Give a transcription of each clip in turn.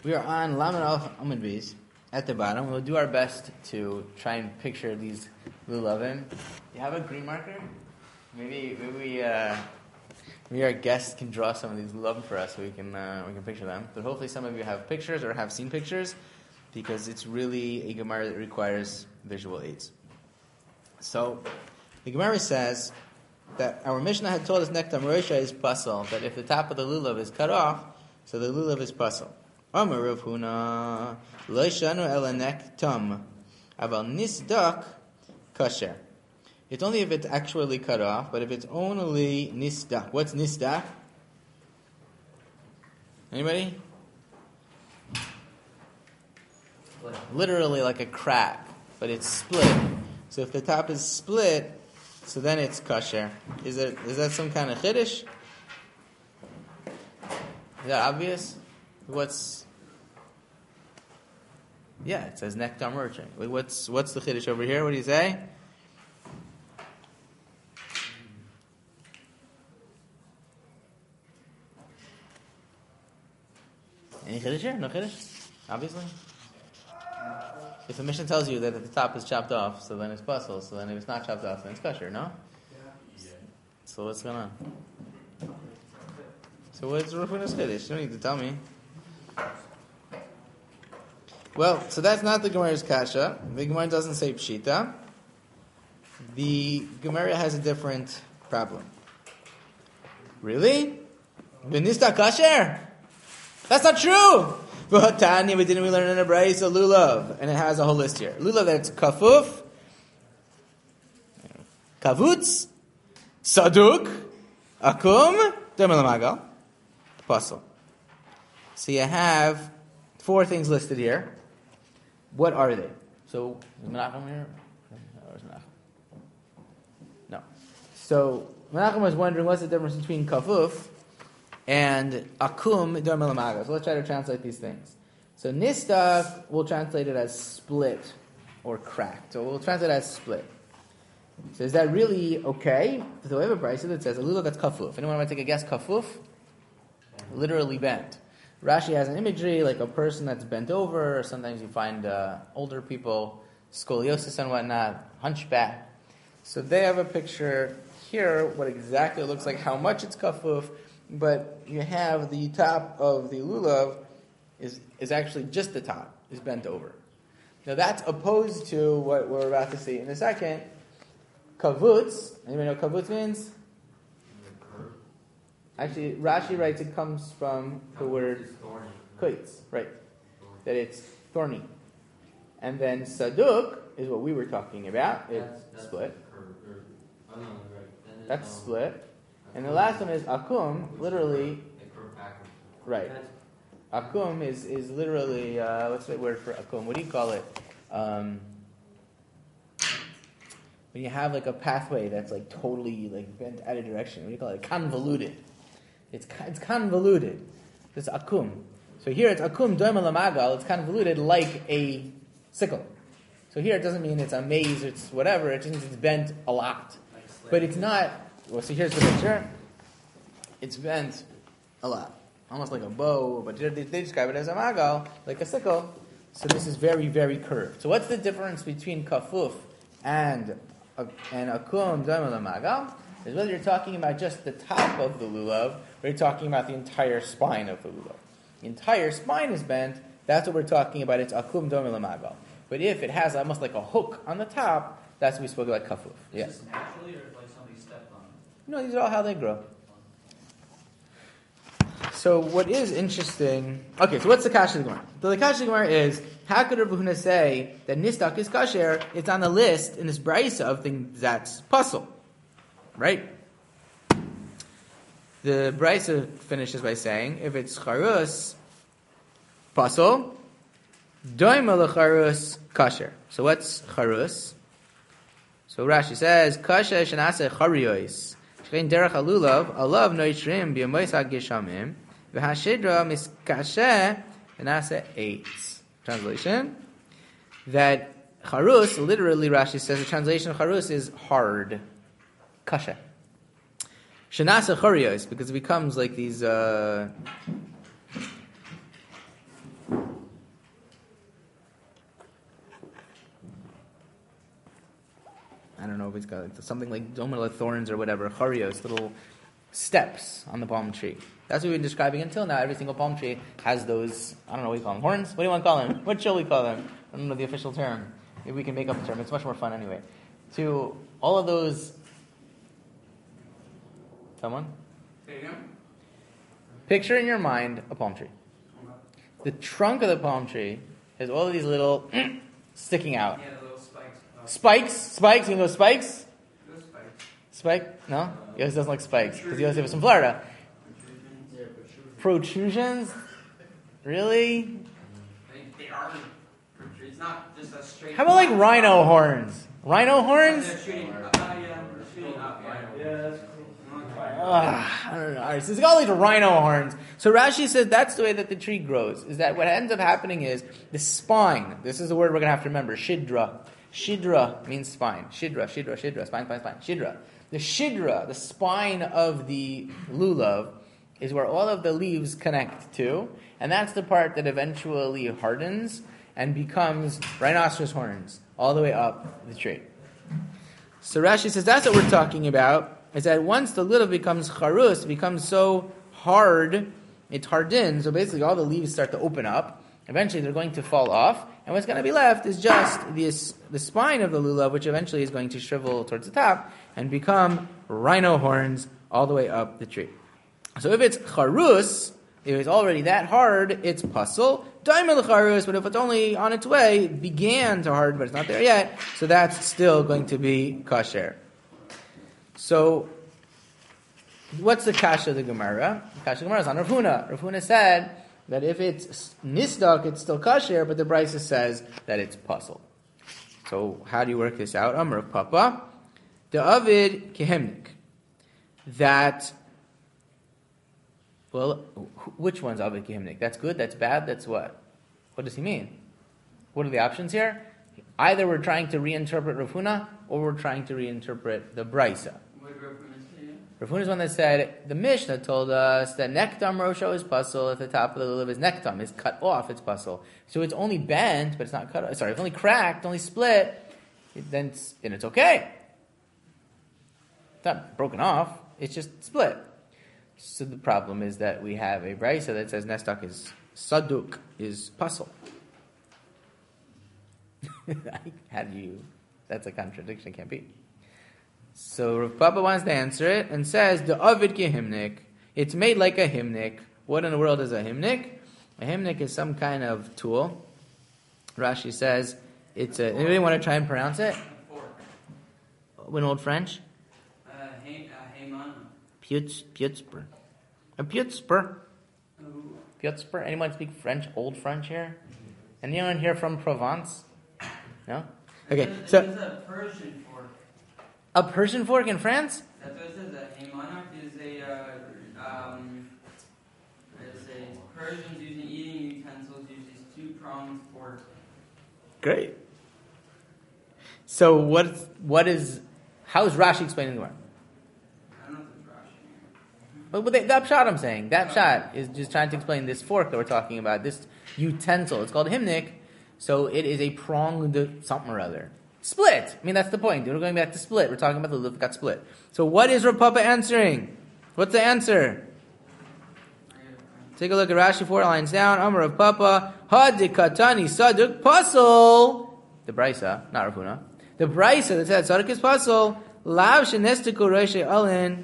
We are on Lamed Aleph Amud Beis at the bottom. We'll do our best to try and picture these lulavim. You have a green marker? Maybe our guests can draw some of these lulavim for us so we can picture them. But hopefully some of you have pictures or have seen pictures, because it's really a Gemara that requires visual aids. So the Gemara says that our Mishnah had told us Nektam Rosha is pasal, that if the top of the lulav is cut off, so the lulav is pasal. Amar Rav Huna lo shanu ela nektam aval nisdak kasher. It's only if it's actually cut off, but if it's only nisdak. What's nisdak? Anybody? Literally like a crack, but it's split. So if the top is split, so then it's kasher. Is that some kind of chiddush? Is that obvious? It says nektam merchant. What's the chiddush over here? What do you say? Any chiddush here? No chiddush? Obviously. If the Mishnah tells you that at the top is chopped off, so then it's pasal. So then if it's not chopped off, then it's kasher. No? Yeah. So what's going on? So what's Rav Huna's chiddush? You don't need to tell me. Well, so that's not the Gemara's kasha. The Gemara doesn't say pshita. The Gemara has a different problem. Really? Benista kasher? That's not true! Tanya, we learn in a brayso lulav, and it has a whole list here. Lulav that's kafuf, kavutz, saduk, akum, demelamagal, pasal. So you have 4 things listed here. What are they? So is Menachem here? Or is Menachem? No. So Menachem was wondering what's the difference between kafuf and akum demelamagal. So let's try to translate these things. So nistak, we'll translate it as split or cracked. So we'll translate it as split. So is that really okay? So we have a price that says a lulav that's kafuf. Anyone want to take a guess? Kafuf? Literally bent. Rashi has an imagery like a person that's bent over, or sometimes you find older people, scoliosis and whatnot, hunchback. So they have a picture here, what exactly it looks like, how much it's kafuf, but you have the top of the lulav is actually just the top, is bent over. Now that's opposed to what we're about to see in a second. Kavutz, anybody know what kavutz means? Actually, Rashi writes it comes from the word koitz, right? That it's thorny. And then saduk is what we were talking about. It's split. That's split. And the last one is akum, literally. Right. Akum is literally, what's the word for akum? What do you call it? When you have like a pathway that's like totally like bent out of direction. What do you call it? Convoluted. It's convoluted. It's akum. So here it's akum doima lamagal. It's convoluted like a sickle. So here it doesn't mean it's a maze. It's whatever. It just means it's bent a lot. But it's not. Well, so here's the picture. It's bent a lot, almost like a bow. But they describe it as a magal, like a sickle. So this is very, very curved. So what's the difference between kafuf and akum doima lamagal? Is whether you're talking about just the top of the lulav, or you're talking about the entire spine of the lulav. The entire spine is bent, that's what we're talking about, it's akum domi lamagal. But if it has almost like a hook on the top, that's what we spoke about kafuf. Yes. Is this naturally, or like somebody stepped on it? No, these are all how they grow. So what is interesting... Okay, so what's the kasha of the Gemara? The kasha of the Gemara is, how could Rav Huna say that nistak is kasher? It's on the list in this brayso of things that's pasal. Right? The brayso finishes by saying, if it's charus, pasal, doima lecharus, kasher. So what's charus? So Rashi says, kasher shenase chariois, shein derech alulav, alav noitrim b'yamois hageshamim, v'hashidra miskasher shenase eitz. Translation, that charus, literally Rashi says, the translation of charus is hard. Kasha. Shenasa chorios, because it becomes like these if it's got something like domino thorns or whatever, charios, little steps on the palm tree. That's what we've been describing until now. Every single palm tree has those, I don't know what you call them, horns? What do you want to call them? What shall we call them? I don't know the official term. Maybe we can make up a term. It's much more fun anyway. To all of those... Someone? Picture in your mind a palm tree. The trunk of the palm tree has all of these little sticking out. Yeah, the little spikes. Spikes? Spikes? You know spikes? Those spikes. Spike? No? He always doesn't like spikes because he always lives in Florida. Protrusions? Really? They are. It's not just a straight. How about like rhino horns? Rhino horns? They're shooting up. Shooting up. Yeah, that's cool. I don't know. All right, so it's got like rhino horns. So Rashi says that's the way that the tree grows. Is that what ends up happening is the spine. This is the word we're going to have to remember. Shidra. Shidra means spine. Shidra. Spine. Shidra. The shidra, the spine of the lulav, is where all of the leaves connect to, and that's the part that eventually hardens and becomes rhinoceros horns all the way up the tree. So Rashi says that's what we're talking about. Is that once the lulav becomes charus, it becomes so hard, it hardens, so basically all the leaves start to open up. Eventually they're going to fall off, and what's going to be left is just the spine of the lulav, which eventually is going to shrivel towards the top and become rhino horns all the way up the tree. So if it's charus, if it's already that hard, it's pasul. Daimel charus, but if it's only on its way, began to harden, but it's not there yet, so that's still going to be kasher. So, what's the kasha of the Gemara? The kasha of the Gemara is on Rav Huna. Rav Huna said that if it's nisdak, it's still kasher, but the Brisa says that it's pasul. So, how do you work this out? Amar of Papa, the Avid kehemnik. That, well, which one's Avid kehemnik? That's good, that's bad, that's what? What does he mean? What are the options here? Either we're trying to reinterpret Rav Huna, or we're trying to reinterpret the Brisa. Rav Huna is one that said, the Mishnah told us that nektam rosho is pasul, if the top of the lulav is nektam, is cut off, it's pasul. So it's only bent, but it's not cut off. Sorry, it's only cracked, only split, then it's okay. It's not broken off, it's just split. So the problem is that we have a brisa that says nestak is saduk, is pasul. How do you... That's a contradiction, it can't be. So Rav Papa wants to answer it and says, the Ovid kehimnik, it's made like a hymnik. What in the world is a hymnik? A hymnik is some kind of tool. Rashi says, it's a... Anybody want to try and pronounce it? In Old French? Pjutzper. A pjutzper. Pjutzper. Anyone speak French, Old French here? Anyone here from Provence? No? Okay, so... There's a Persian fork. A Persian fork in France? That's what it says. A haymanach is a Persians using eating utensils use these two-pronged fork. Great. So how is Rashi explaining the word? I don't know if it's Rashi. But the pshat I'm saying, that pshat is just trying to explain this fork that we're talking about, this utensil. It's called hymnik, so it is a pronged something or other. Split. I mean, that's the point. We're going back to split. We're talking about the lulav that got split. So what is Rav Papa answering? What's the answer? Take a look at Rashi 4 lines down. Amar Rav Papa, Hadikatani saduk pasul. The Brisa, not Rav Huna. The Brisa that said saduk is pasul. Lav shenestiku reishe alin.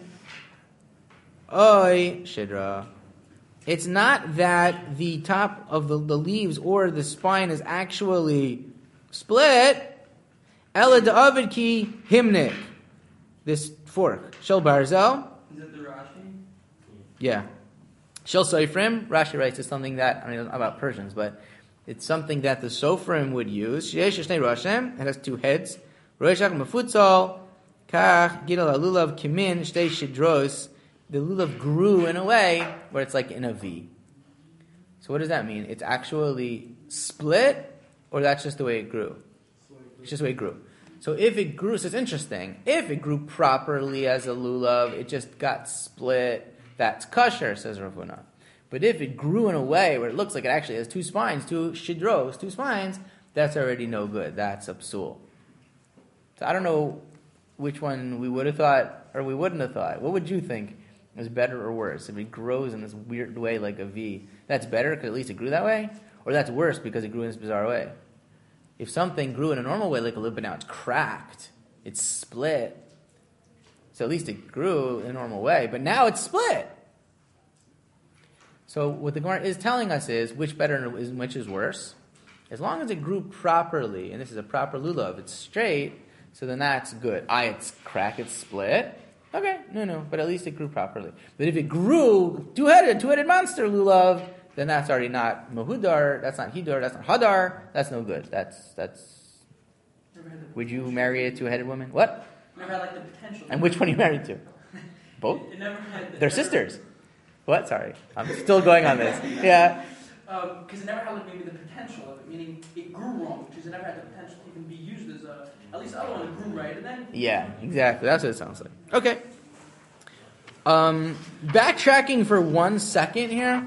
Oy shidra. It's not that the top of the leaves or the spine is actually split. Ela da'avid ki himnik. This fork. Shel barzel. Is it the Rashi? Yeah. Shel Sofrim. Rashi writes it's something that, I don't know about Persians, but it's something that the Sofrim would use. Sheyesh shnei roshem. It has two heads. Roshach mefutzal. Kach gidal lulav kimin shtei shidros. The lulav grew in a way where it's like in a V. So what does that mean? It's actually split, or that's just the way it grew? It's just the way it grew. So if it grew, so it's interesting. If it grew properly as a lulav, it just got split, that's kosher, says Rav Huna. But if it grew in a way where it looks like it actually has two spines, two shidros, two spines, that's already no good. That's a psul. So I don't know which one we would have thought or we wouldn't have thought. What would you think is better or worse? If it grows in this weird way like a V, that's better because at least it grew that way? Or that's worse because it grew in this bizarre way? If something grew in a normal way like a lip, but now it's cracked, it's split, so at least it grew in a normal way, but now it's split. So what the Gemara is telling us is which better and which is worse. As long as it grew properly, and this is a proper lulav, it's straight, so then that's good. It's cracked, it's split. Okay, no, but at least it grew properly. But if it grew two-headed monster lulav, then that's already not mahudar, that's not hidar, that's not hadar, that's no good. That's. Would you marry a two-headed woman? What? Never had the potential. And which one are you married to? Both? It never had. They're sisters. What? Sorry, I'm still going on this. Yeah. Because it never had maybe the potential of it, meaning it grew wrong, because it never had the potential to even be used as at least the other one grew right, and then... Yeah, exactly. That's what it sounds like. Okay. Backtracking for 1 second here.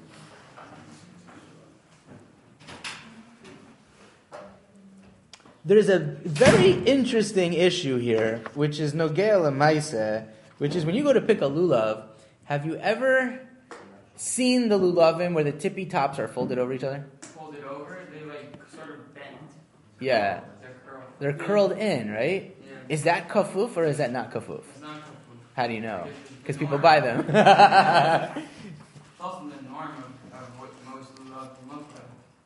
There's a very interesting issue here, which is Nogea L'Maiseh, which is when you go to pick a lulav, have you ever seen the lulavim where the tippy tops are folded over each other? Folded over, they sort of bent. Yeah. They're curled in, right? Yeah. Is that kafuf or is that not kafuf? It's not kafuf. How do you know? Because people buy them. It's also the norm of what most lulav look like.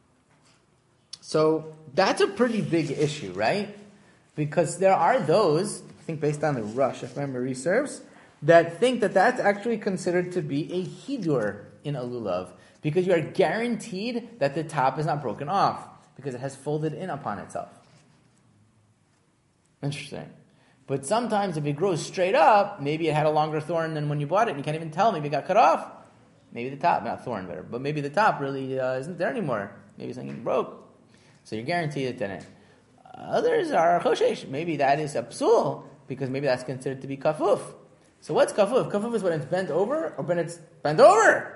So that's a pretty big issue, right? Because there are those, I think based on the Rush, if memory serves, that think that that's actually considered to be a hidur in a lulav, because you are guaranteed that the top is not broken off, because it has folded in upon itself. Interesting. But sometimes if it grows straight up, maybe it had a longer thorn than when you bought it, and you can't even tell, maybe it got cut off. Maybe the top, not thorn better, but maybe the top really isn't there anymore. Maybe something broke. So you're guaranteed it didn't. Others are choshesh. Maybe that is a psul, because maybe that's considered to be kafuf. So what's kafuf? Kafuf is when it's bent over, or when it's bent over.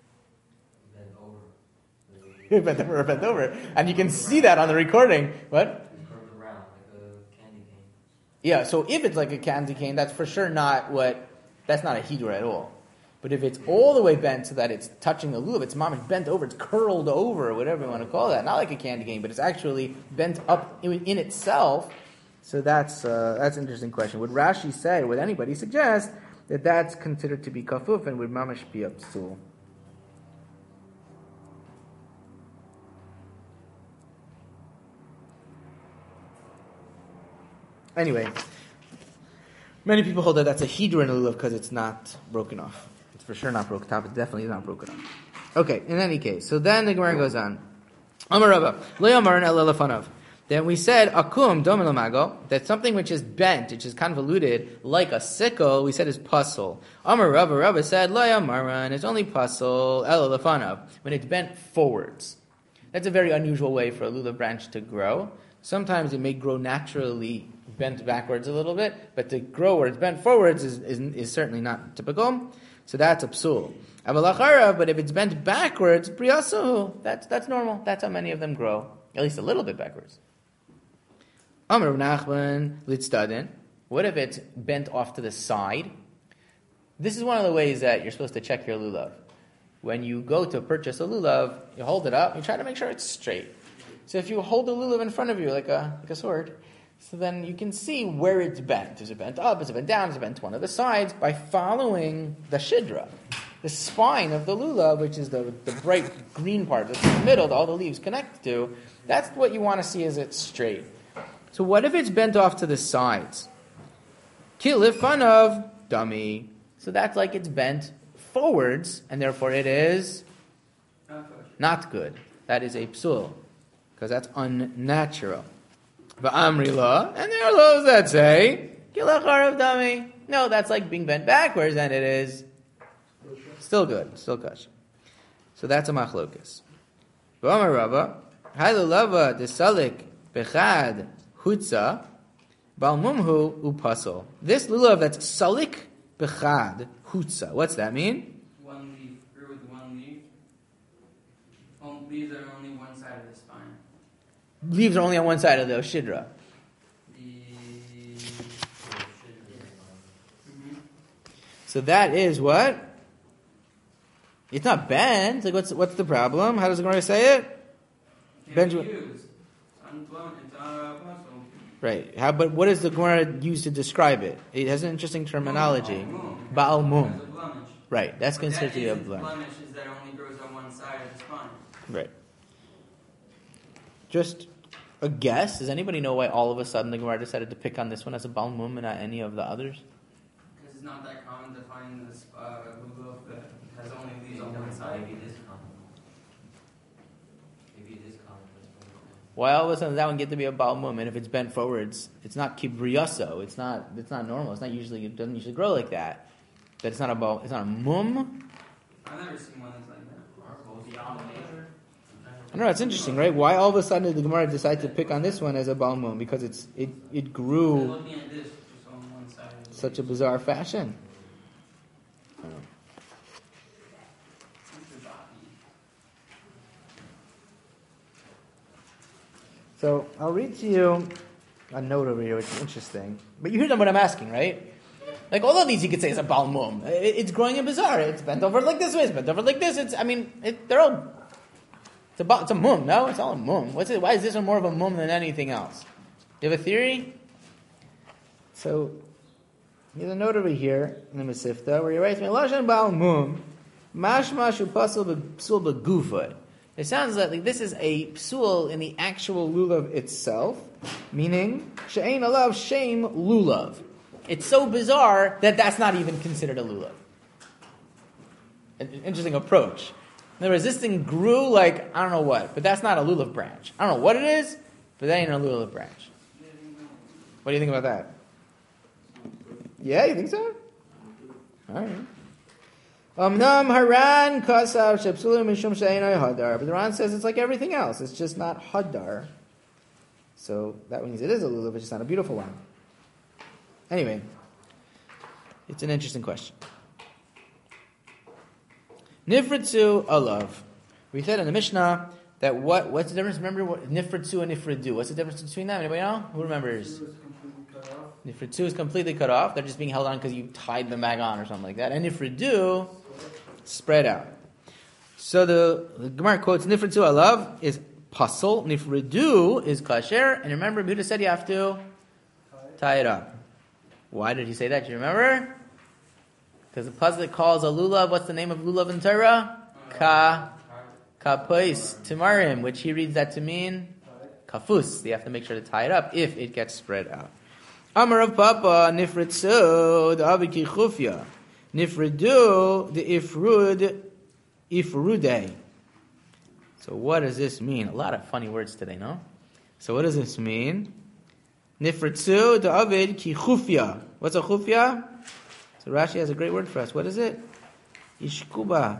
Bent over or bent over. And you can see that on the recording. What? It's curved around like a candy cane. Yeah, so if it's like a candy cane, that's for sure that's not a hidur at all. But if it's all the way bent so that it's touching the lulav, it's bent over, it's curled over, whatever you want to call that. Not like a candy cane, but it's actually bent up in itself. So that's an interesting question. Would Rashi say, would anybody suggest that that's considered to be kafuf and would mamash be a psul? Anyway, many people hold that that's a hidur in a lulav because it's not broken off. It's for sure not broken off. It definitely is not broken off. Okay, in any case, so then the Gemara goes on. Amar Rabba, lo yamarin ela lefanav. Then we said, akum domin lamago, that something which is bent, which is convoluted, like a sickle, we said is puzzle. Amar Rabba said, lo yamarin, it's only puzzle, ela lefanav, when it's bent forwards. That's a very unusual way for a lulav branch to grow. Sometimes it may grow naturally bent backwards a little bit, but to grow where it's bent forwards is certainly not typical. So that's a psul. But if it's bent backwards, priyasu, that's normal. That's how many of them grow, at least a little bit backwards. Amar Nachman litzdadin. What if it's bent off to the side? This is one of the ways that you're supposed to check your lulav. When you go to purchase a lulav, you hold it up, you try to make sure it's straight. So if you hold the lulav in front of you like a sword, so then you can see where it's bent. Is it bent up? Is it bent down? Is it bent to one of the sides? By following the shidra, the spine of the lulav, which is the bright green part that's in the middle that all the leaves connect to, that's what you want to see, is it straight. So what if it's bent off to the sides? Kilif fanav dummy. So that's like it's bent forwards, and therefore it is not good. That is a psul, because that's unnatural. But Amri law, and there are those that say, Kilacharav dummy. No, that's like being bent backwards, and it is still good, still kosher. So that's a machlokas. V'amar Rabba, Hailulava desalik bechad hutza balmumhu upasol. This lulav that's salik bechad hutza. What's that mean? One leaf, grew with one leaf. Leaves are only one side of the spine. Leaves are only on one side of the shidra. So that is what? It's not bent. Like what's the problem? How does the Gemara say it? Benjamin. It's unblown. It's puzzle. Right. But what does the Gemara use to describe it? It has an interesting terminology. Baal mum. Right. That's considered to be a blemish. Blemish is that it only grows on one side of the spine. Right. Just a guess. Does anybody know why all of a sudden the Gemara decided to pick on this one as a Baal mum and not any of the others? Because it's not that common to find this lulav that has only leaves on one side. Maybe it is common. Maybe it is common. Why all of a sudden does that one get to be a Baal mum? And if it's bent forwards, it's not kibriyaso. It's not normal. It's not usually. It doesn't usually grow like that. But it's not a Baal. It's not a mum. I've never seen one that's like that. I know it's interesting, right? Why all of a sudden did the Gemara decide to pick on this one as a Baal mum? Because it So grew looking at this, just on one side. such a bizarre fashion. So I'll read to you a note over here, which is interesting. But you hear what I'm asking, right? Like all of these, you could say is a Baal mum. It's growing in bizarre. It's bent over like this way. It's bent over like this. They're all. It's a mum. No, it's all a mum. What's it? Why is this one more of a mum than anything else? You have a theory? So here's a note over here in the Masifta where he writes, "Lashon Baal mum, mashma shu pasal b'psul b'gufay." It sounds like this is a psul in the actual lulav itself, meaning she'ein alav shem lulav. It's so bizarre that that's not even considered a lulav. An interesting approach. In other words, this thing grew like, I don't know what, but that's not a lulav branch. I don't know what it is, but that ain't a lulav branch. What do you think about that? Yeah, you think so? Alright. Amnam Haran Kasav Shepsulim Mishum She'enai Hadar. But the Ran says it's like everything else. It's just not Hadar. So that means it is a lulav, it's just not a beautiful one. Anyway, it's an interesting question. Nifritzu alav. We said in the Mishnah that what's the difference? Remember what nifritzu and nifridu. What's the difference between them? Anybody know? Who remembers? Nifritzu is completely cut off. They're just being held on because you tied them back on or something like that. And nifridu, spread out. So the Gemara quotes nifritzu alav is pasal. Nifridu is kasher. And remember, Buddha said you have to tie it up. Why did he say that? Do you remember? Because the pasuk calls a lulav, what's the name of lulav in Torah? Kapos timarim, which he reads that to mean kafus. You have to make sure to tie it up if it gets spread out. Amar of Papa nifritzu the aviki chufya nifridu the ifrude. So what does this mean? A lot of funny words today, no? So what does this mean? Nifritzu the avid ki chufya. What's a chufya? So Rashi has a great word for us. What is it? Ishkuba.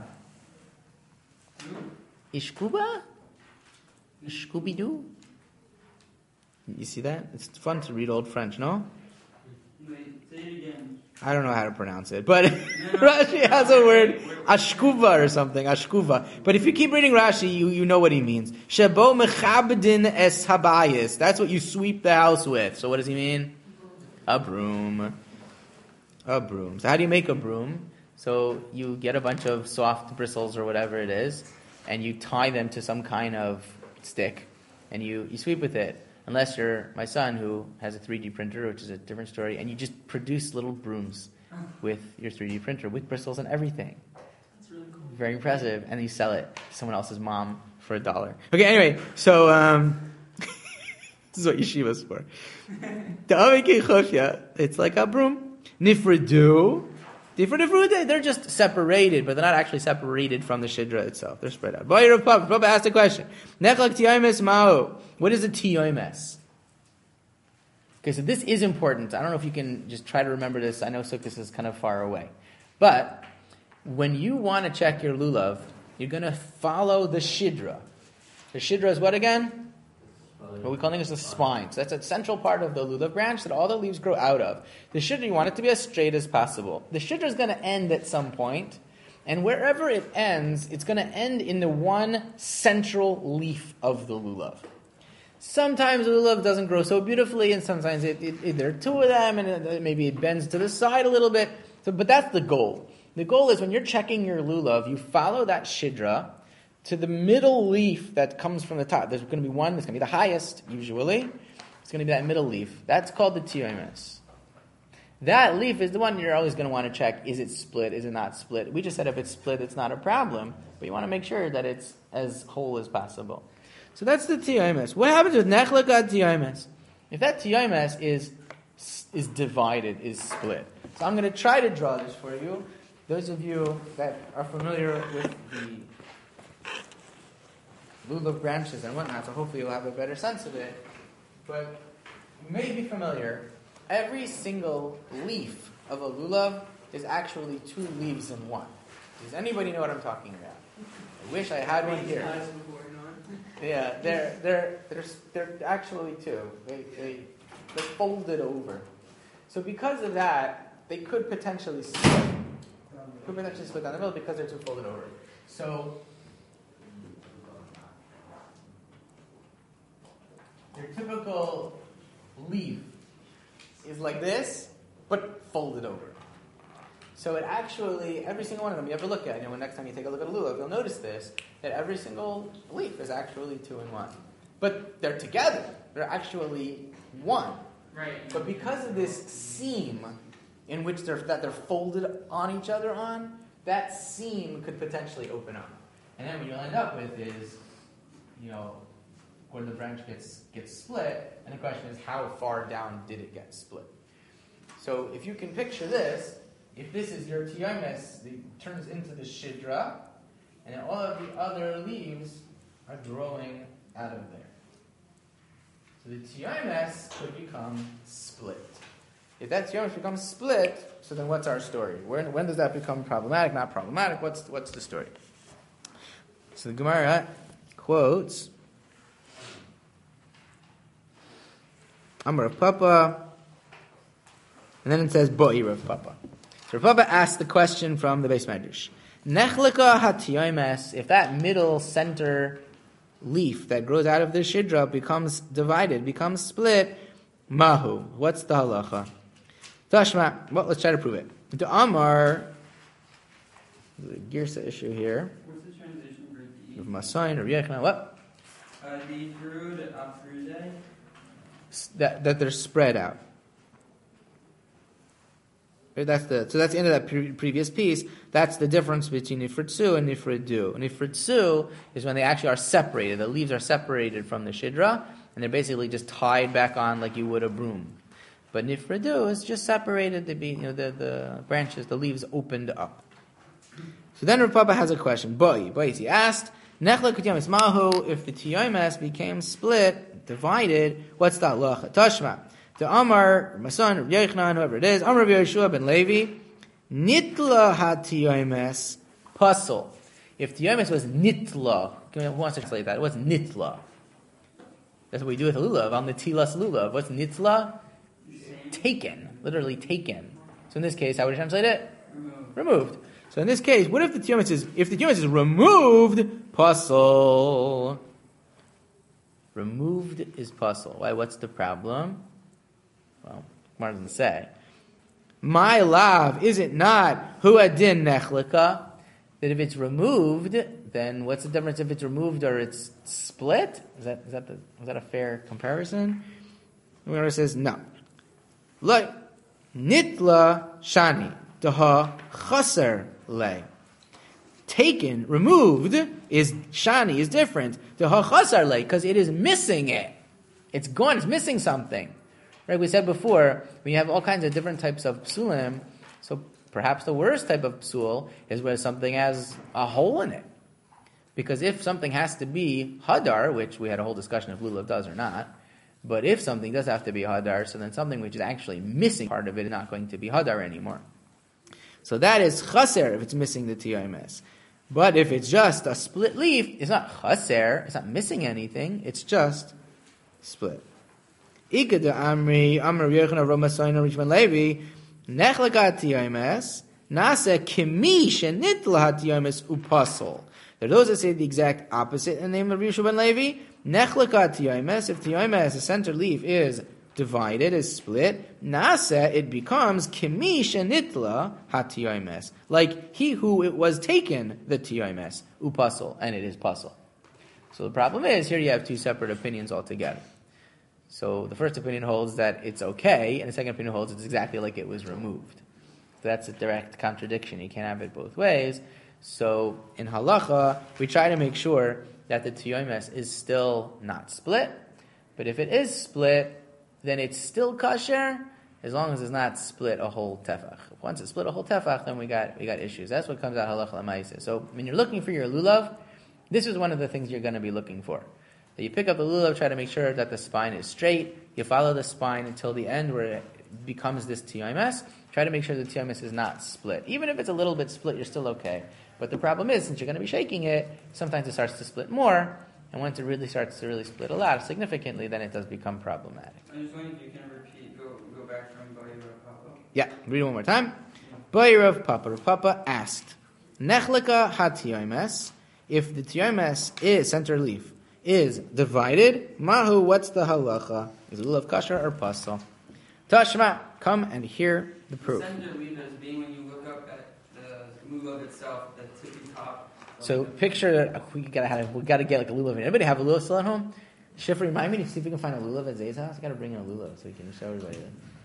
Ishkuba? Ishkubidu? You see that? It's fun to read Old French, no? Wait, say it again. I don't know how to pronounce it, but Rashi has a word, ashkuva or something, ashkuva. But if you keep reading Rashi, you know what he means. Shebo mechabdin es habayis. That's what you sweep the house with. So what does he mean? A broom. A broom. So how do you make a broom? So you get a bunch of soft bristles or whatever it is, and you tie them to some kind of stick, and you sweep with it. Unless you're my son who has a 3D printer, which is a different story, and you just produce little brooms with your 3D printer, with bristles and everything. That's really cool. Very impressive. And you sell it to someone else's mom for $1. Okay, anyway, so this is what yeshiva's for. It's like a broom. Nifridu. They're just separated, but they're not actually separated from the shidra itself. They're spread out. Papa asked a question. What is a tiyomes? Okay, so this is important. I don't know if you can just try to remember this. I know Sukkot is kind of far away. But when you want to check your lulav, you're going to follow the shidra. The shidra is what again? What we call it is the spine. So that's a central part of the lulav branch that all the leaves grow out of. The shidra, you want it to be as straight as possible. The shidra is going to end at some point, and wherever it ends, it's going to end in the one central leaf of the lulav. Sometimes the lulav doesn't grow so beautifully, and sometimes there are two of them, and maybe it bends to the side a little bit. So, but that's the goal. The goal is when you're checking your lulav, you follow that shidra to the middle leaf that comes from the top. There's going to be one that's going to be the highest, usually. It's going to be that middle leaf. That's called the tiyomes. That leaf is the one you're always going to want to check. Is it split? Is it not split? We just said if it's split, it's not a problem. But you want to make sure that it's as whole as possible. So that's the tiyomes. What happens with nechlaka tiyomes? If that tiyomes is divided, is split. So I'm going to try to draw this for you. Those of you that are familiar with the lulav branches and whatnot, so hopefully you'll have a better sense of it. But you may be familiar, every single leaf of a lulav is actually two leaves in one. Does anybody know what I'm talking about? I wish I had one here. Yeah, they're actually two. They're folded over. So because of that, they could potentially split. Could potentially split down the middle because they're two folded over. So your typical leaf is like this, but folded over. So it actually, every single one of them, you ever look at, next time you take a look at a lulav, you'll notice this, that every single leaf is actually two in one. But they're together. They're actually one. Right. But because of this seam in which they're folded on each other on, that seam could potentially open up. And then what you'll end up with is, where the branch gets split, and the question is how far down did it get split? So if you can picture this, if this is your tiyomes, it turns into the shidra, and all of the other leaves are growing out of there. So the tiyomes could become split. If that tiyomes becomes split, so then what's our story? When does that become problematic? Not problematic. What's the story? So the Gemara quotes Amar Rav Papa, and then it says Boi Rav Papa. So Rav Papa asked the question from the Beis Medrash. Nechlika hatiyomes, if that middle center leaf that grows out of the shidra becomes divided, becomes split, mahu. What's the halacha? Tashma. Well, let's try to prove it. To Amar, the Girsa issue here. What's the transition for the Of Masayin or Yechna. What? the Frud Afruze? That they're spread out. That's the end of that previous piece. That's the difference between nifritzu and nifridu. Nifritzu is when they actually are separated. The leaves are separated from the shidra, and they're basically just tied back on like you would a broom. But nifridu is just separated. The branches, the leaves opened up. So then Rav Papa has a question. He asked, Nechla k'tiyomes mahu, if the tiyomes became split, divided, what's that halacha? Tashma. To Amar, my son, Rav Yochanan, whoever it is, Amar Rav Yeshua ben Levi, Nitla ha-tiyomes pasul. If tiyomes was nitla, who wants to translate that? What's nitla? That's what we do with lulav, on the tilas lulav. What's nitla? Taken. Literally taken. So in this case, how would you translate it? Removed. So in this case, what if the tiyomes is removed, pasul? Removed is pasul. Why? What's the problem? Well, Gemara doesn't say. My love, is it not hu adin nechlika? That if it's removed, then what's the difference if it's removed or it's split? Is that a fair comparison? The Gemara says no. Like nitla shani daha chaser le. Taken, removed is shani is different. Daha chaser le because it is missing it. It's gone. It's missing something. Right, we said before, when you have all kinds of different types of psulim, so perhaps the worst type of psul is where something has a hole in it. Because if something has to be hadar, which we had a whole discussion if lulav does or not, but if something does have to be hadar, so then something which is actually missing part of it is not going to be hadar anymore. So that is chaser if it's missing the tiyomes. But if it's just a split leaf, it's not chaser, it's not missing anything, it's just split. Ikada Amri, Amr Yochanan Roma Saina Richman Levi, Nechlagat Tiyomes, Nasa Kimi Shenitla Tiyomes Upasol. There are those that say the exact opposite in the name of Yeshua ben Levi. Nechlagat Tiyomes, if Tiyomes, the center leaf, is divided, is split, nasa, it becomes kimi shenitla hatiyomes, like he who it was taken the tiyomes, upasul, and it is pasul. So the problem is, here you have two separate opinions altogether. So the first opinion holds that it's okay, and the second opinion holds it's exactly like it was removed. So that's a direct contradiction. You can't have it both ways. So in halacha, we try to make sure that the tiyomes is still not split, but if it is split, then it's still kosher, as long as it's not split a whole tefach. Once it's split a whole tefach, then we got issues. That's what comes out halacha l'maaseh. So when you're looking for your lulav, this is one of the things you're going to be looking for. That you pick up the lulav, try to make sure that the spine is straight. You follow the spine until the end where it becomes this tiyomes. Try to make sure the tiyomes is not split. Even if it's a little bit split, you're still okay. But the problem is, since you're going to be shaking it, sometimes it starts to split more. And once it really starts to split a lot, significantly, then it does become problematic. I'm just wondering if you can repeat, go back from Ba'i Rav Papa. Yeah, read it one more time. Ba'i Rav Papa. Rav Papa asked, Nechlika ha-tiyomes, if the tiyomes is, center leaf, is divided, mahu, what's the halacha? Is it lulav kasher or pasul? Tashma, come and hear the proof. The center leaf as being when you look up at the lulav itself, the tippy top. So picture, we gotta get like a lulav. Anybody have a lulav still at home? Shifra, remind me to see if we can find a lulav at Zay's house. I gotta bring in a lulav so we can show everybody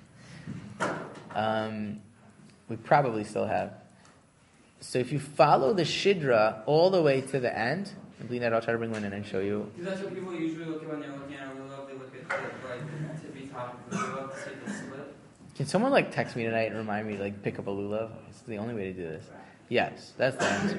that. We probably still have. So if you follow the shidra all the way to the end, and believe that I'll try to bring one in and show you. Because that's what people usually look at when they're looking at a lulav. They look at the tippy top of the lulav to see if it's split. Can someone text me tonight and remind me to pick up a lulav? It's the only way to do this. Yes, that's the answer.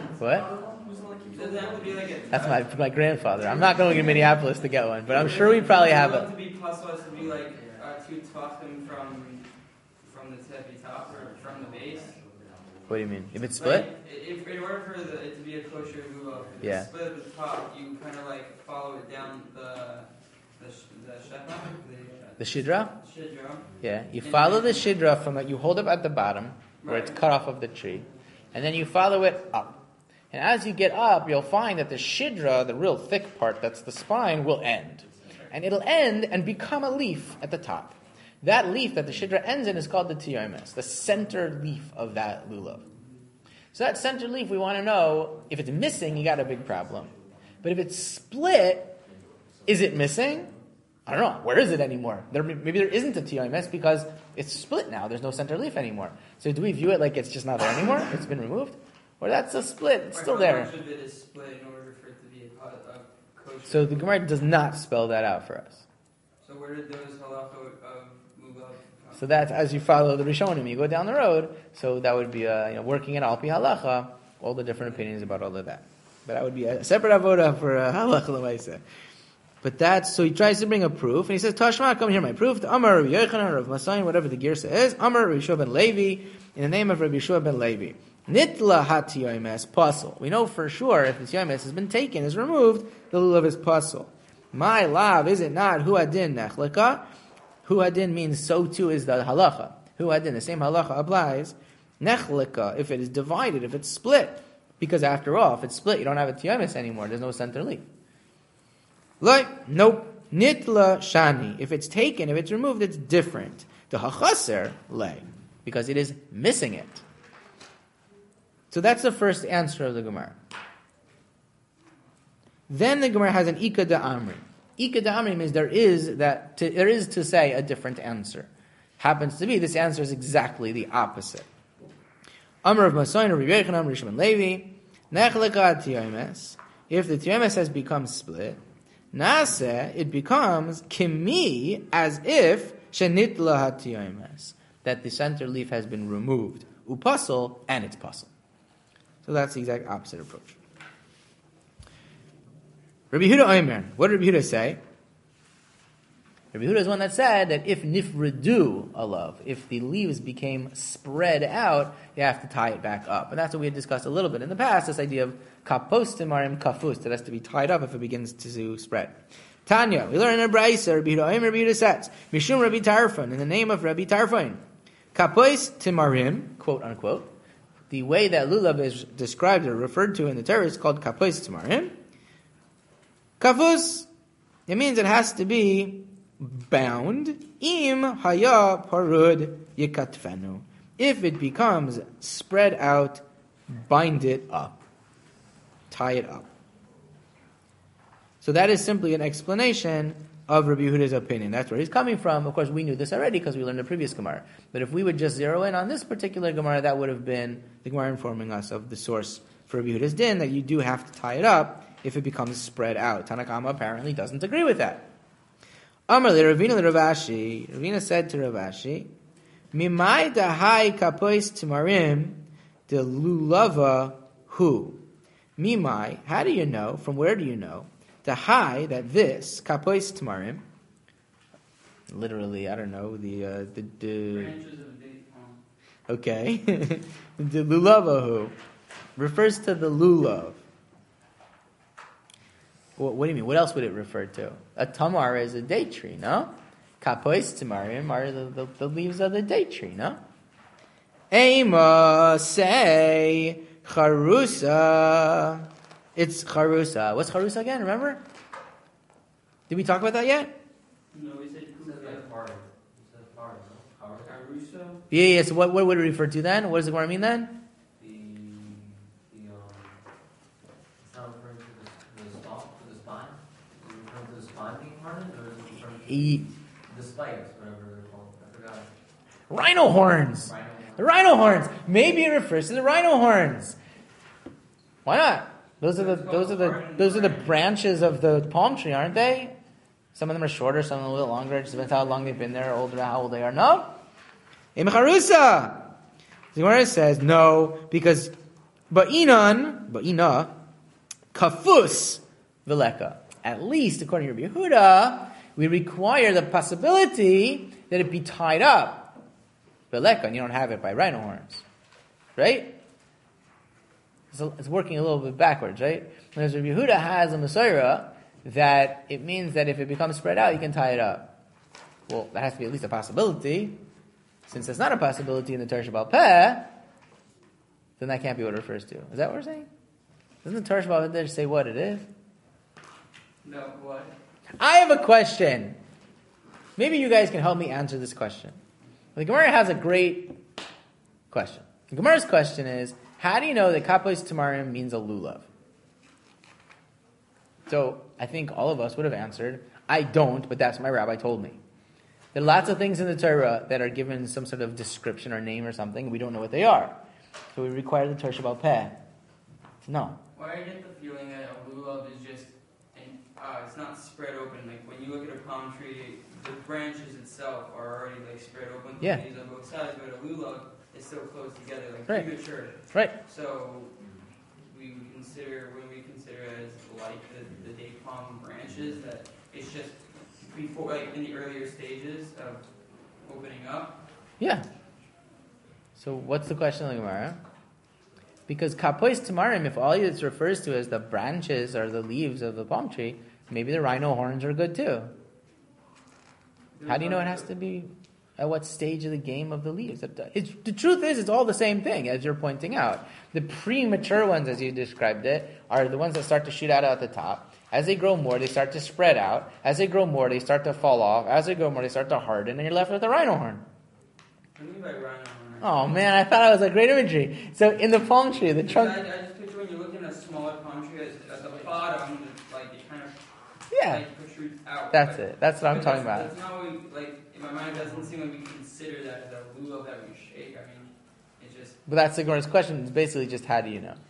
What? That's my grandfather. I'm not going to Minneapolis to get one, but I'm sure we probably have it. To be plus was to be like 2 tefachim from the tippy top or from the base. What do you mean? If it's split? If in order for it to be a kosher lulav, if it's split at the top, you kind of follow it down the shepah, the shidra. Shidra. Yeah, you follow the shidra from you hold up at the bottom where it's cut off of the tree, and then you follow it up. And as you get up, you'll find that the shidra, the real thick part, that's the spine, will end. And it'll end and become a leaf at the top. That leaf that the shidra ends in is called the tiyomes, the center leaf of that lulav. So that center leaf, we want to know, if it's missing, you got a big problem. But if it's split, is it missing? I don't know. Where is it anymore? Maybe there isn't a tiyomes because it's split now. There's no center leaf anymore. So do we view it like it's just not there anymore? It's been removed? Or that's a split. It's still there. How much of it is split in order for it to be a kosher? So the Gemara does not spell that out for us. So where did those halacha of lulav? So that's as you follow the Rishonim, you go down the road. So that would be working at Alpi Halacha, all the different opinions about all of that. But that would be a separate avoda for Halacha L'maaseh. But so he tries to bring a proof, and he says, Tashma, come here, my proof. The Amar Rabbi Yochanan, Rav Masayin, whatever the Girsa is, Amar Rabbi Yeshua ben Levi, in the name of Rabbi Yeshua ben Levi. Nitla hatiyomes pasul. We know for sure if the tiyomes has been taken, is removed, the lulav is pasul. My lav, is it not huadin nechleka? Huadin means so too is the halacha. Huadin, the same halacha applies. Nechleka, if it is divided, if it's split. Because after all, if it's split, you don't have a tiyomes anymore. There's no center leaf. Nope. Nitla shani. If it's taken, if it's removed, it's different. The hachaser lay. Because it is missing it. So that's the first answer of the Gemara. Then the Gemara has an Ika da Amri. Ika da Amri means there is to say a different answer. Happens to be, this answer is exactly the opposite. Amr of Masayin, Rabbi Yochanan, Rabbi Shimon Levi, Nechleka tiyomes. If the tiyomes has become split, Naseh, it becomes kimi, as if shenitla hatiyomes, that the center leaf has been removed. Upasul, and it's pasul. So that's the exact opposite approach. Rabbi Yehuda Omer, what did Rabbi Yehuda say? Rabbi Yehuda is one that said that if nifredu alav, if the leaves became spread out, you have to tie it back up. And that's what we had discussed a little bit in the past, this idea of kapos timarim kafus, that has to be tied up if it begins to spread. Tanya, we learn in a brayser, Rabbi Yehuda Omer, Rabbi Yehuda says, Mishum Rabbi Tarfon, in the name of Rabbi Tarfon, kapos timarim, quote unquote, the way that lulav is described or referred to in the Torah is called kapos timarim. Kafus, it means it has to be bound. Im haya parud yikatvenu. If it becomes spread out, bind it up. Tie it up. So that is simply an explanation of Rabbi Yehuda's opinion. That's where he's coming from. Of course, we knew this already because we learned the previous Gemara. But if we would just zero in on this particular Gemara, that would have been the Gemara informing us of the source for Rabbi Yehuda's din, that you do have to tie it up if it becomes spread out. Tanakama apparently doesn't agree with that. Amar le Ravina le Ravashi. Ravina said to Ravashi, Mimai dahai kapois timarim de lulava hu. Mimai, how do you know, from where do you know, dahai, that this, kapois timarim, literally, I don't know, the Branches of date palm. okay, the lulava hu, refers to the lulav. What do you mean? What else would it refer to? A tamar is a date tree, no? Kapois tamarim are the leaves of the date tree, no? Ema say charusa. It's charusa. What's charusa again? Remember? Did we talk about that yet? No, we said part. You said part, no? Caruso. Yeah. So what would it refer to then? What does it mean then? It's not referring to the stalk, to the spine? Is it referring to the spine being hardened, or is it referring to the spikes, whatever they're called? I forgot. Rhino horns. The rhino horns. Maybe it refers to the rhino horns. Why not? Those are the branches of the palm tree, aren't they? Some of them are shorter, some of them a little longer. It just depends how long they've been there, older, how old they are. No? Imcharusa. The Gemara says no, because ba'ina, kafus veleka. At least, according to Rabbi Yehuda, we require the possibility that it be tied up. Veleka, and you don't have it by rhino horns. Right? So it's working a little bit backwards, right? Whereas Rabbi Yehuda has a Masorah that it means that if it becomes spread out, you can tie it up. Well, that has to be at least a possibility. Since it's not a possibility in the Torah Sheba'al Peh, then that can't be what it refers to. Is that what we're saying? Doesn't the Torah Sheba'al Peh say what it is? No, what? I have a question. Maybe you guys can help me answer this question. The Gemara has a great question. The Gemara's question is, how do you know that Kapos Tamarim means a lulav? So, I think all of us would have answered, I don't, but that's what my rabbi told me. There are lots of things in the Torah that are given some sort of description or name or something, we don't know what they are. So we require the Torah Sheba'al Peh. No. Why I get the feeling that a lulav is just, it's not spread open. Like when you look at a palm tree, the branches itself are already like spread open, Yeah. leaves on both sides, but a lulav is still close together, like Right. premature. Right. So when we consider it as like the date palm branches, that it's just before, like in the earlier stages of opening up. Yeah. So what's the question of the Gemara? Because Kapois Tamarim, if all it refers to is the branches or the leaves of the palm tree, maybe the rhino horns are good too. How do you know it has to be at what stage of the game of the leaves? The truth is, it's all the same thing, as you're pointing out. The premature ones, as you described it, are the ones that start to shoot out at the top. As they grow more, they start to spread out. As they grow more, they start to fall off. As they grow more, they start to harden, and you're left with a rhino horn. What do you mean by rhino horn? Oh man, I thought it was a great imagery. So in the palm tree, the trunk... I just picture when you're looking at a smaller palm tree, at the bottom, like it kind of Yeah, like protrudes out. that's it. That's what I'm talking about. That's not what we, like, in my mind, it doesn't seem like we consider that as a lulav that we shake. I mean, it's just... But that's the Gemara's question. It's basically just, how do you know?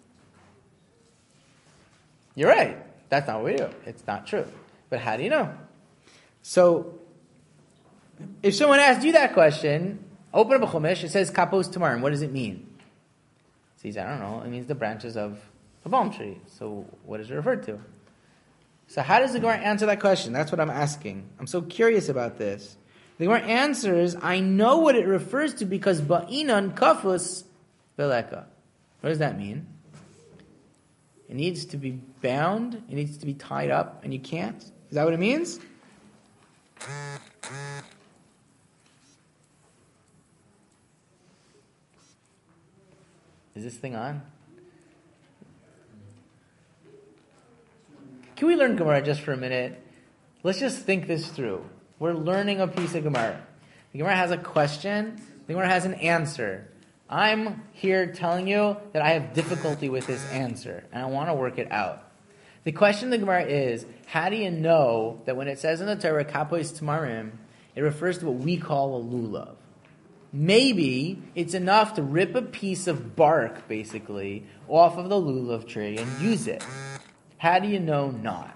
You're right. That's not what we do. It's not true. But how do you know? So, if someone asked you that question, open up a Chumash, it says Kapos Tamarim. What does it mean? So he said, I don't know. It means the branches of a palm tree. So what is it referred to? So how does the Gemara answer that question? That's what I'm asking. I'm so curious about this. The Gemara answers, I know what it refers to because Ba'inan Kafus Veleka. What does that mean? It needs to be bound, it needs to be tied up, and you can't? Is that what it means? Is this thing on? Can we learn Gemara just for a minute? Let's just think this through. We're learning a piece of Gemara. The Gemara has a question. The Gemara has an answer. I'm here telling you that I have difficulty with this answer, and I want to work it out. The question of the Gemara is, how do you know that when it says in the Torah, Kapois Tamarim, it refers to what we call a lulav? Maybe it's enough to rip a piece of bark, basically, off of the lulav tree and use it. How do you know not?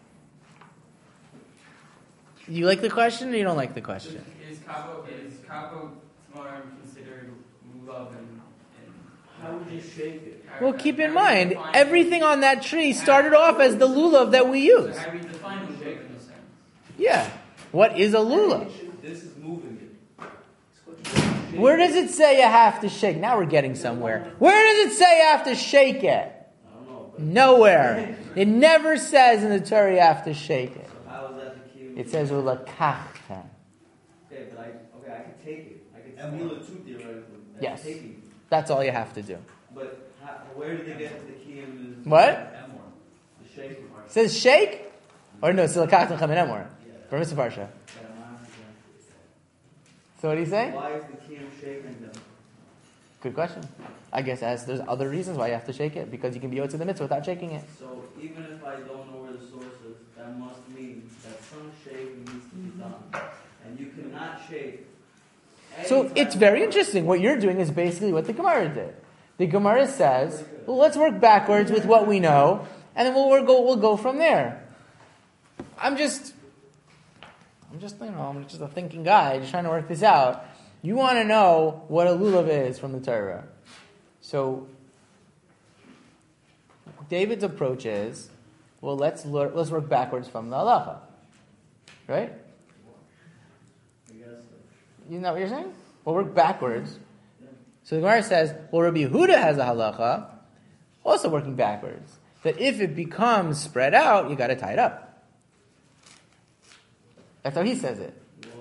You like the question or you don't like the question? Is Kapo Tamarim considered lulav and How would you shake it? Well, keep in mind, everything on that tree started off as the lulav that we use. How do we define lulav in a sense? Yeah. What is a lulav? This is moving it. Where does it say you have to shake? Now we're getting somewhere. Where does it say you have to shake it? I don't know. But Nowhere. It never says in the Torah you have to shake it. so how is that the key? It says ulakachta. Okay, but I can take it. I can and wheel it too theoretically. That's Yes. taking. That's all you have to do. But where did they get to the key in the What? The shaking part? It says shake? Or no, it's ulakachta chamin emor. For Mr. Parsha. So what do you say? Why is the key shaking them? Good question. I guess there's other reasons why you have to shake it. Because you can be owed to the mitzvah without shaking it. So even if I don't know where the source is, that must mean that some shaking needs to be done. And you cannot shake. So it's very interesting. What you're doing is basically what the Gemara did. The Gemara says, well, let's work backwards with what we know, and then we'll go from there. I'm just a thinking guy, just trying to work this out. You want to know what a lulav is from the Torah. So David's approach is, well, let's work backwards from the halacha, right? I guess You know what you're saying? We'll work backwards. So the Gemara says, well, Rabbi Yehuda has a halacha, also working backwards. That if it becomes spread out, you got to tie it up. That's how he says it.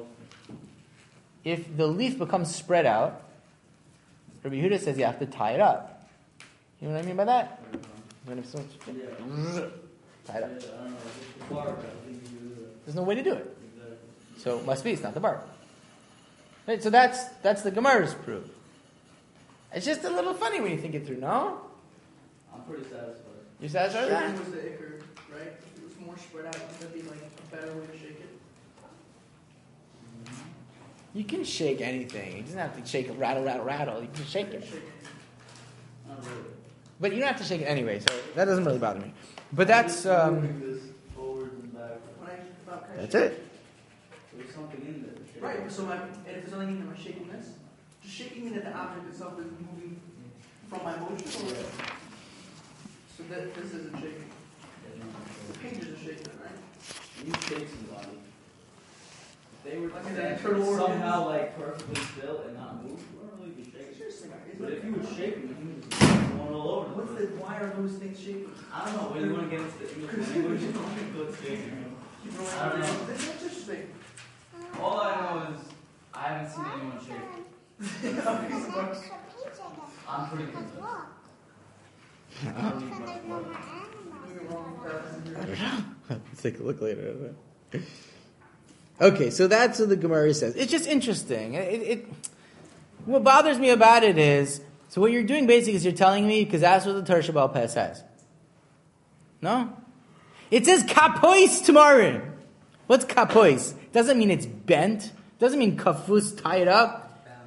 If the leaf becomes spread out, Rabbi Yehuda says you have to tie it up. You know what I mean by that? Tie it up. I don't know. It's the bark. I think you do that. There's no way to do it. Exactly. So it must be, it's not the bark. Right, so that's the Gemara's proof. It's just a little funny when you think it through, no? I'm pretty satisfied. You satisfied with that? Shaking was the ikker, right? If it was more spread out, would that be like a better way to shake it? You can shake anything. You doesn't have to shake it, rattle. You can shake it. Not really. But you don't have to shake it anyway, so that doesn't really bother me. But I'm that's just moving this forwards and backwards. When I thought, that's it. There's something in there. to shake. Right, so and if there's something in my shaking this, just shaking me that the object itself is moving from my motion, or so that this isn't shaking. The pages are shaking, right? You shake somebody. If they were Like to an stand internal organ. somehow like perfectly still and not move, you wouldn't really be shaking. Seriously, But if you were shaking, you would just going all over. what's the why are those things shaking? I don't know. When you want to get into the English language, you don't think it's shaking. You know, I don't know. That's interesting. All I know is I haven't seen anyone shake. I'm pretty convinced. I don't need much more. I don't know. Let's take a look later. Okay, so that's what the Gemara says. It's just interesting. What bothers me about it is, so what you're doing basically is you're telling me, because that's what the Torah Shabbal Peh says. No? It says kapois tamarim. What's kapois? Doesn't mean it's bent. Doesn't mean kafus, tie it up.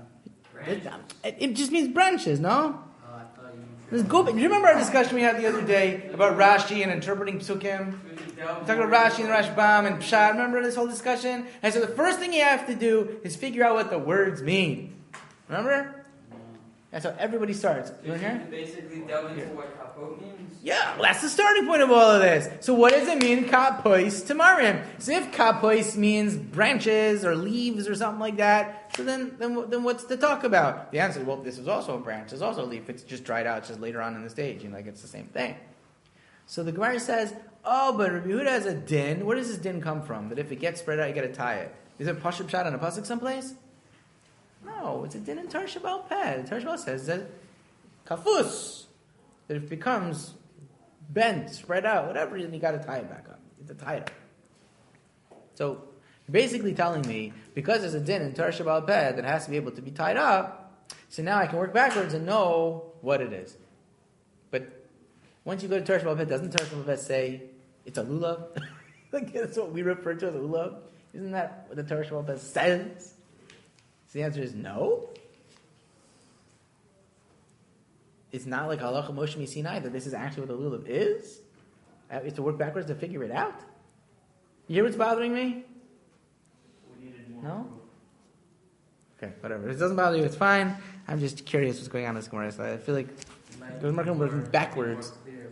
It just means branches, no? Let's go back. Do you remember our discussion we had the other day about Rashi and interpreting psukim? We talked about Rashi and Rashbam and Pshat. Remember this whole discussion? And so the first thing you have to do is figure out what the words mean. Remember? That's how everybody starts. You want to hear? Basically delve into what kapot means. Yeah, well, that's the starting point of all of this. So what does it mean, kapois tamarim? So if kapois means branches or leaves or something like that, so then what's to talk about? The answer is, well, this is also a branch. It's also a leaf. It's just dried out. It's just later on in the stage. Like it's the same thing. So the Gemara says, oh, but Rabbi Yehuda has a din. Where does this din come from? That if it gets spread out, you got to tie it. Is it Pashup Pshat on a pasuk someplace? No, it's a din in Torah Shabbal Peh. The Torah Shabbal says that kafus, that if it becomes bent, spread out, whatever, then you got to tie it back up. You have to tie it up. So You're basically telling me, because there's a din in Torah Shabbal Peh that has to be able to be tied up, so now I can work backwards and know what it is. But once you go to Torah Shabbal Peh, doesn't Torah Shabbal Peh say it's a lulav? Like, that's what we refer to as a lulav. Isn't that what the Torah Shabbal Peh says? So the answer is no. It's not like Halacha Moshe Sinai that this is actually what the lulav is. I have to work backwards to figure it out. You hear what's bothering me? We needed more. No? Okay, whatever. If it doesn't bother you, it's fine. I'm just curious what's going on in this Gemara. So I feel like the Gemara working backwards.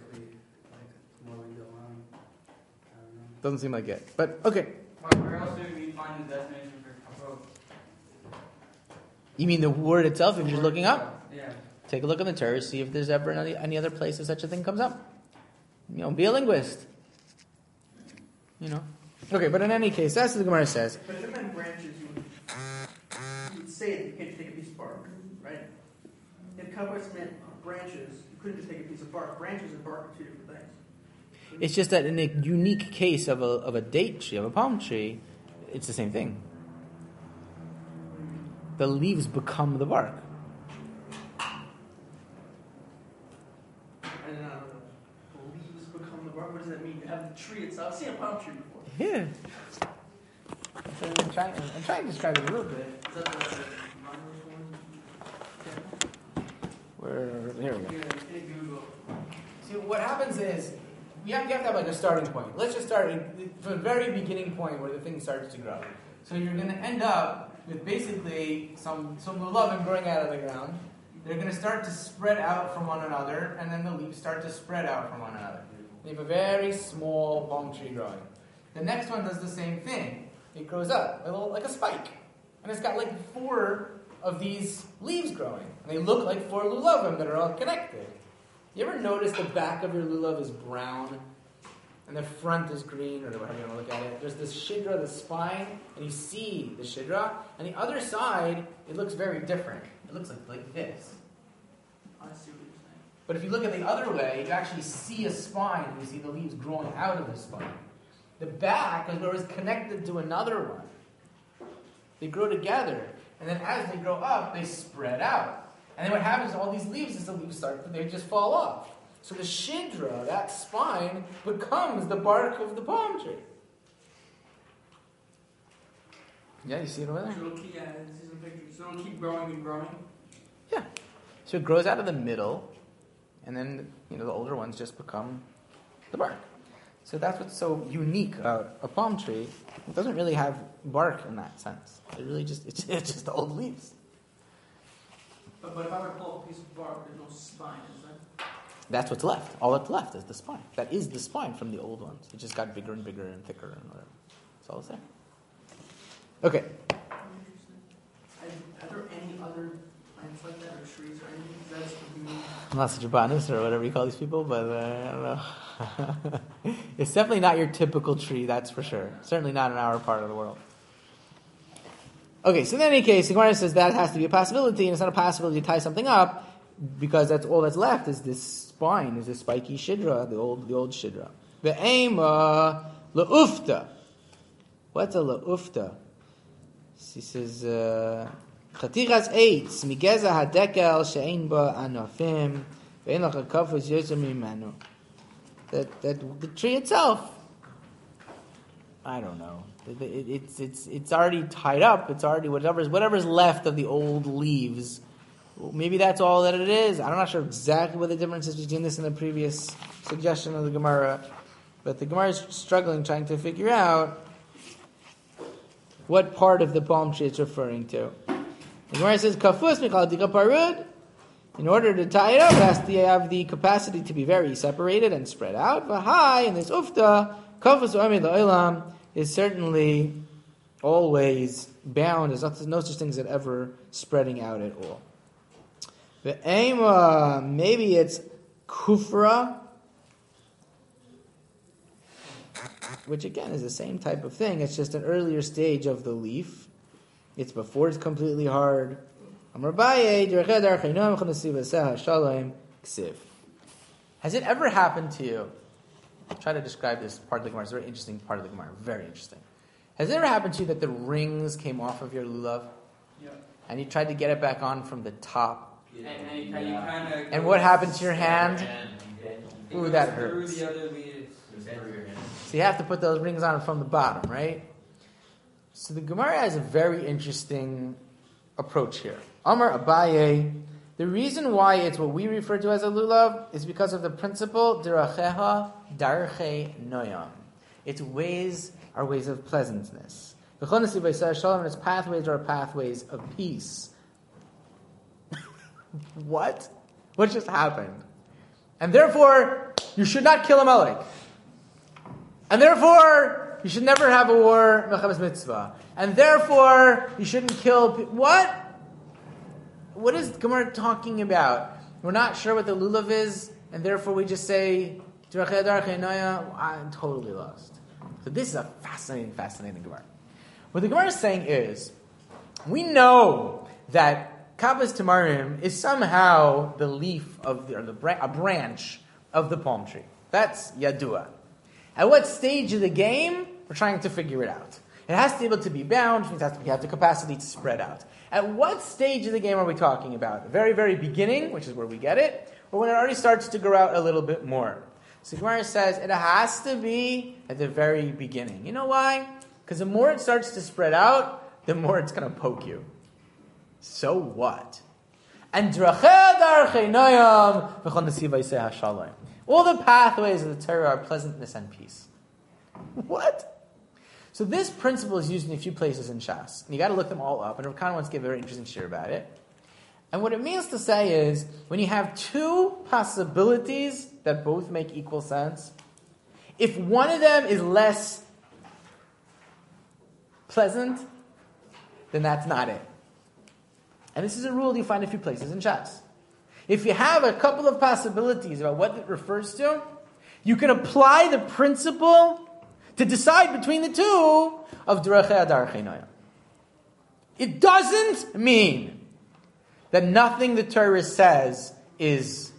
Doesn't seem like it. But, okay. Where else do we find the definition for kavod? You mean the word itself, if you're just looking up? Yeah. Take a look in the Torah, see if there's ever any other place that such a thing comes up. You know, be a linguist. You know. Okay, but in any case, that's what the Gemara says. But if it meant branches, you would say that you can't take a piece of bark, right? If kavod meant branches, you couldn't just take a piece of bark. Branches and bark are two different things. It's just that in a unique case of a date tree, of a palm tree, it's the same thing. The leaves become the bark. And the leaves become the bark. What does that mean? You have the tree itself. I've seen a palm tree before. Yeah. I'm trying to describe it a little bit. Is that the Here we go. Here, in Google. See, what happens is, you have to have like a starting point. Let's just start from the very beginning point where the thing starts to grow. So you're going to end up with basically some lulavim growing out of the ground. They're going to start to spread out from one another, and then the leaves start to spread out from one another. You have a very small palm tree growing. The next one does the same thing. It grows up, like a spike. And it's got like 4 of these leaves growing. And they look like 4 lulavim that are all connected. You ever notice the back of your lulav is brown and the front is green, or however you want to look at it? There's this shidra, the spine, and you see the shidra. And the other side, it looks very different. It looks like this. I see what you're saying. But if you look at the other way, you actually see a spine, and you see the leaves growing out of the spine. The back is where it's connected to another one. They grow together, and then as they grow up, they spread out. And then what happens to all these leaves is the leaves they just fall off. So the shidra, that spine, becomes the bark of the palm tree. Yeah, you see it over there? So it'll keep, yeah, I see some pictures. So it'll keep growing and growing. Yeah. So it grows out of the middle, and then the older ones just become the bark. So that's what's so unique about a palm tree. It doesn't really have bark in that sense. It's just the old leaves. But if I were to pull up a piece of bark, there's no spine, is there? That's what's left. All that's left is the spine. That is the spine from the old ones. It just got bigger and bigger and thicker and whatever. That's all that's there. Okay. Are there any other plants like that, or trees, or anything? That's unique. I'm not such a botanist or whatever you call these people, but I don't know. It's definitely not your typical tree, that's for sure. Certainly not in our part of the world. Okay, so in any case, the Gemara says that has to be a possibility, and it's not a possibility to tie something up, because that's all that's left is this spine, is this spiky shidra, the old shidra. Ve'ema la'ufta. What's a la'ufta? He says, Chatichas eitz, migeza hadekel she'ein ba anafim, ve'en lach hakafus yotzer mimenu. That the tree itself, I don't know. It's already tied up. It's already whatever's left of the old leaves. Well, maybe that's all that it is. I'm not sure exactly what the difference is between this and the previous suggestion of the Gemara, but the Gemara is struggling, trying to figure out what part of the palm tree it's referring to. The Gemara says, "Kafus michal dika parud." In order to tie it up, it has to have the capacity to be very separated and spread out. V'hai, in this ufta, kafus u'amid la'olam, is certainly always bound. There's no such thing as it ever spreading out at all. The maybe it's kufra, which again is the same type of thing. It's just an earlier stage of the leaf. It's before it's completely hard. Has it ever happened to you? I'll try to describe this part of the Gemara. It's a very interesting part of the Gemara. Very interesting. Has it ever happened to you that the rings came off of your lulav? Yeah. And you tried to get it back on from the top? And you kind of. And what happened to your hand? Ooh, that hurts. Through the other leaves. So you have to put those rings on from the bottom, right? So the Gemara has a very interesting approach here. Amar Abaye, the reason why it's what we refer to as a lulav is because of the principle diracheha darche noyam. Its ways are ways of pleasantness. And its pathways are pathways of peace. What? What just happened? And therefore, you should not kill a Amalek. And therefore, you should never have a war, Mechamas Mitzvah. And therefore, you shouldn't kill what? What is Gemara talking about? We're not sure what the lulav is, and therefore we just say, I'm totally lost. So this is a fascinating Gemara. What the Gemara is saying is, we know that Kabbalas Tamarim is somehow the leaf of a branch of the palm tree. That's Yadua. At what stage of the game, we're trying to figure it out. It has to be able to be bound, which means it has to have the capacity to spread out. At what stage of the game are we talking about? The very, very beginning, which is where we get it, or when it already starts to grow out a little bit more? So Gemara says it has to be at the very beginning. You know why? Because the more it starts to spread out, the more it's going to poke you. So what? And all the pathways of the Torah are pleasantness and peace. What? So this principle is used in a few places in Shas. And you got to look them all up. And Rav Kahana wants to give a very interesting shir about it. And what it means to say is, when you have two possibilities that both make equal sense, if one of them is less pleasant, then that's not it. And this is a rule you find in a few places in Shas. If you have a couple of possibilities about what it refers to, you can apply the principle to decide between the two of Derechei Darchei Noyam. It doesn't mean that nothing the Torah says is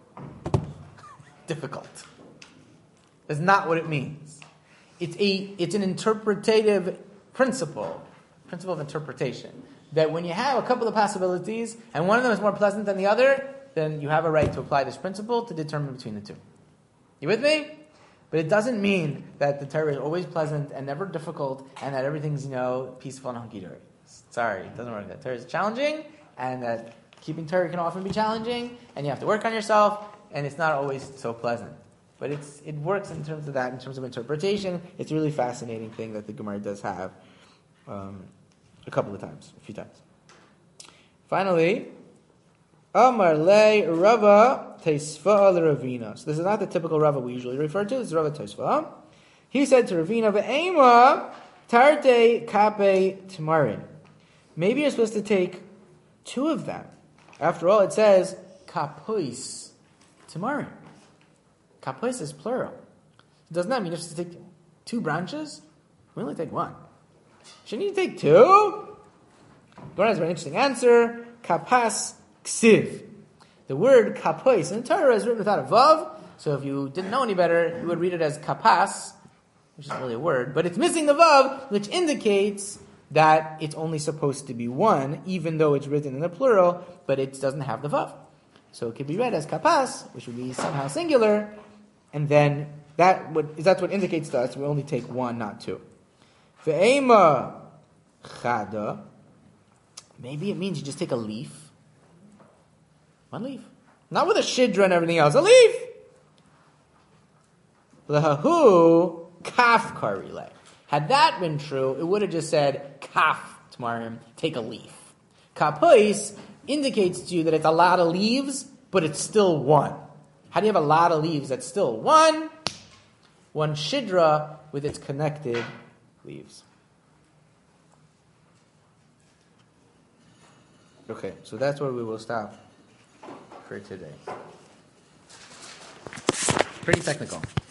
difficult. That's not what it means. It's an interpretative principle of interpretation. That when you have a couple of possibilities, and one of them is more pleasant than the other, then you have a right to apply this principle to determine between the two. You with me? But it doesn't mean that the Torah is always pleasant and never difficult, and that everything's, peaceful and hunky-dory. Sorry, it doesn't work. That Torah is challenging, and that keeping Torah can often be challenging, and you have to work on yourself, and it's not always so pleasant. But it works in terms of that, in terms of interpretation. It's a really fascinating thing that the Gemara does have a few times. Finally, Amar le Rava Teisva le Ravina. So this is not the typical Rava we usually refer to. This is Rava Teisva. He said to Ravina, "Ve'ema tarte kape tamarin." Maybe you're supposed to take two of them. After all, it says kapois tamarin. Kapois is plural. Doesn't that mean you're supposed to take two branches? We only take one. Shouldn't you take two? Gemara has a very interesting answer. Kapas ksiv. The word kapois in the Torah is written without a vav, so if you didn't know any better, you would read it as kapas, which isn't really a word, but it's missing the vav, which indicates that it's only supposed to be one, even though it's written in the plural, but it doesn't have the vav. So it could be read as kapas, which would be somehow singular, and then that's what indicates to us we only take one, not two. Ve'ema chada. Maybe it means you just take a leaf. One leaf. Not with a shidra and everything else. A leaf! Lehahu kaf karile. Had that been true, it would have just said kaf tamarim, take a leaf. Kapois indicates to you that it's a lot of leaves, but it's still one. How do you have a lot of leaves that's still one? One shidra with its connected leaves. Okay, so that's where we will stop for today. Pretty technical.